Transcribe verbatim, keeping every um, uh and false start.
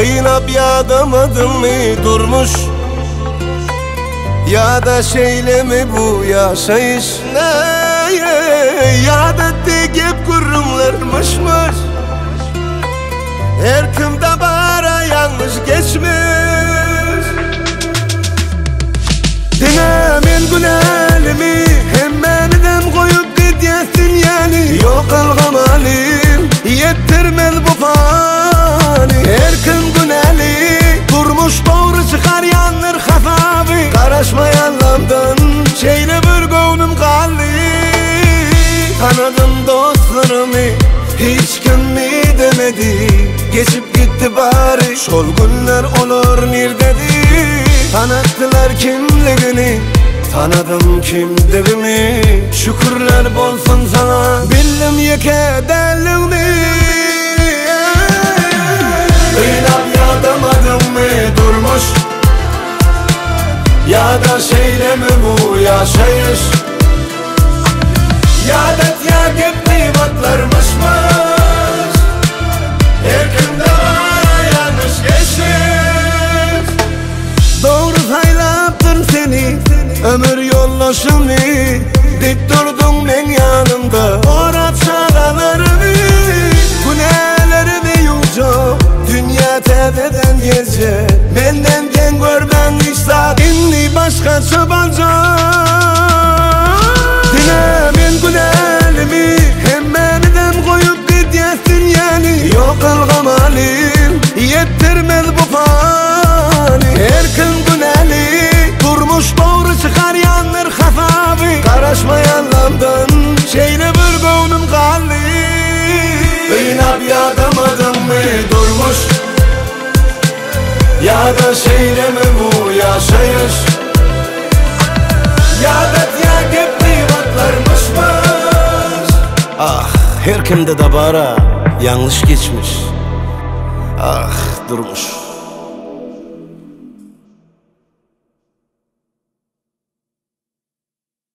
Kıynap yağdamadın mı durmuş? Ya da şeyle mi bu yaşayış? Ne ya da tek kurumlarmışmış. Her kimde bara yanlış geçmiş. Dine men günelimi hemmeniden koyup gidiyorsun yani. Yok algamalim yettirmez bu fani. Her kim güneli durmuş doğru çıkar yanır hafabi. Karışmayan lamdan şeyle bir gönlüm kaldı. Tanıdım dostlarımı hiç kim mi demedi. Geçip gitti bari şol günler olur nerededi. Tanıttılar kimliğini, tanıdım kimliğimi. Şükürler bolsun sana bildim yekedelliğini. Kıynap yağdamadın mı durmuş? Ya da şeyle mi bu yaşayış? Ya da tiyagip kıymatlarmışmış. Her kimde var yanlış geçmiş. Doğru saylattın seni ömür yollaşımı. Dik durdun ben yanımda orat çağalarımı. Günelerimi yuyacağım dünya tepeden gelecek. Benden gen görmen iştah inni başka çabanca. Dinemin günelimi hemmeniden koyup gidiyorsun yani. Yok algamalim yettirmez bu fani. Her kim güneli durmuş doğru çıkar yanır hafabi. Karışmayan lamdan şeyle bir gönlüm kaldı. Kıynap yağdamadın mı durmuş? Ya da şeyle mi bu yaşayış? Ya da tiyagip kıymatlarmışmış. Ah her kimde de bara yanlış geçmiş. Ah durmuş.